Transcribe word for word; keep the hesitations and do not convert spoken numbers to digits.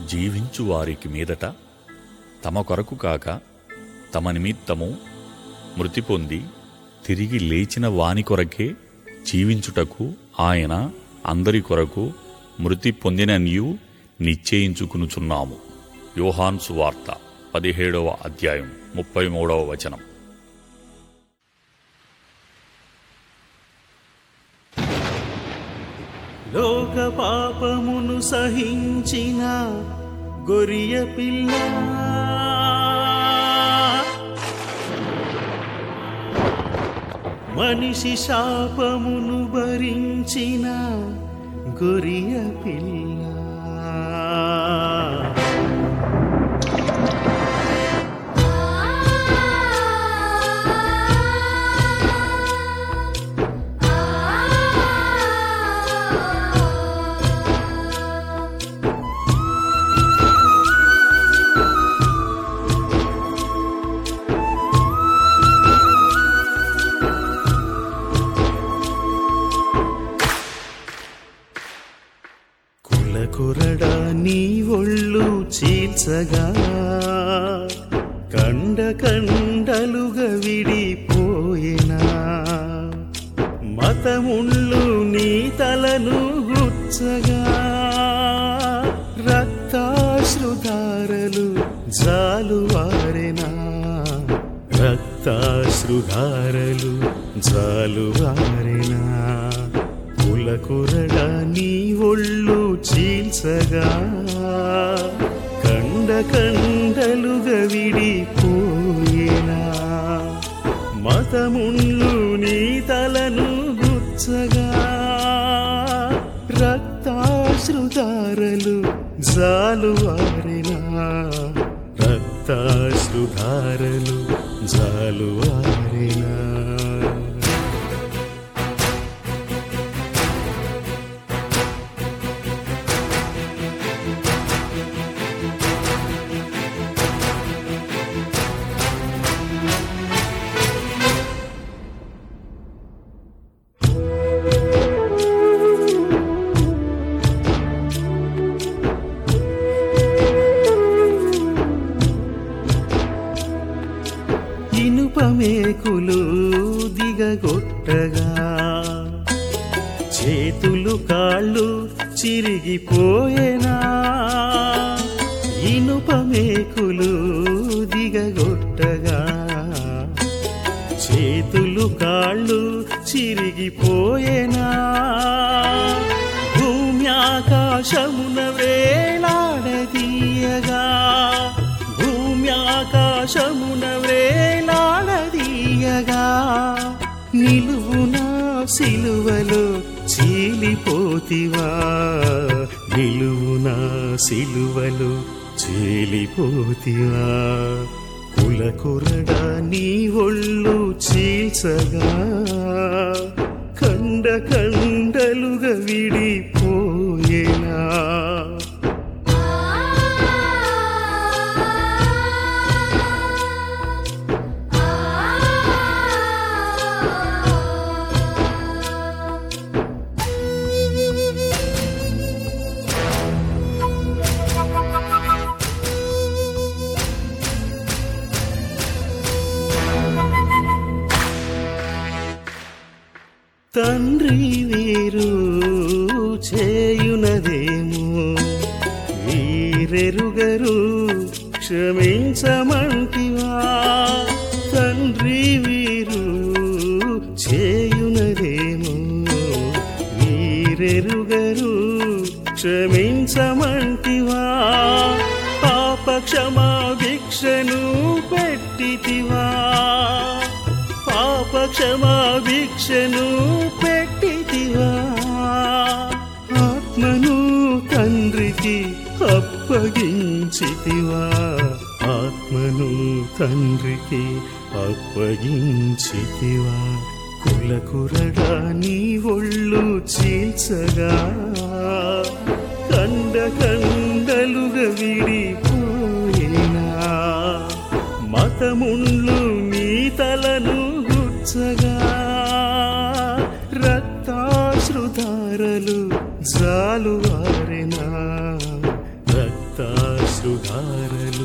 జీవించు వారికి మీదట తమ కొరకు కాక తమ నిమిత్తము మృతి పొంది తిరిగి లేచిన వాని కొరకే జీవించుటకు ఆయన అందరి కొరకు మృతి పొందిననియు నిశ్చయించుకునుచున్నాము. యోహాను సువార్త పదిహేడవ అధ్యాయం ముప్పై మూడవ వచనం. లోక పాపమును సహించిన గొర్రె పిల్ల, మనిషి శాపమును భరించిన గొర్రె పిల్ల, కురడా నీ ఒళ్ళు చీల్చగా కండ కండలుగా విడిపోయినా, మతముళ్ళు నీ తలను గుచ్చగా రక్తాశ్రుధారలు జాలువారెనా, రక్తాశ్రుధారలు జాలువారెనా. కులకురడా నీ ఒళ్ళు చీల్చగా కండ కండలుగా విడిపోయేనా, మతముళ్ళు నీ తలను గుచ్చగా రక్తాశ్రుధారలు జాలువారెనా, రక్తాశ్రుధారలు జాలువారెనా. ఇనుపమేకులు దిగగొట్టగా చేతులు కాళ్ళు చిరిగిపోయేనా, ఇనుపమేకులు దిగగొట్టగా చేతులు కాళ్ళు చిరిగిపోయేనా. భూమి ఆకాశమున వేలాడదీయగా, భూమి ఆకాశమున వేలాడదీయగా నిలువునా సిలువలో చీలిపోతివా, నిలువునా సిలువలో చీలిపోతివా. కులకురడా నీ ఒళ్ళు చీల్చగా కండ కండలుగా విడిపోయేనా, తండ్రి వీరు చేయునదేమో వీరెరుగరు క్షమించమంటివా, తండ్రి వీరు చేయునదేమో వీరెరుగరు క్షమించమంటివా. పాప క్షమా భిక్షను పెట్టితివా, పాప క్షమా భిక్షను పెట్టితివా. ఆత్మను తండ్రికి అప్పగించితివా, ఆత్మను తండ్రికి అప్పగించితివా. కులకురడా నీ ఒళ్ళు చీల్చగా కండ కండలుగా విడిపోయినా, మతముళ్ళు నీ తలను గుచ్చగా రక్తాశ్రుధారలు జాలువారెనా, రక్తా పాలుగారలే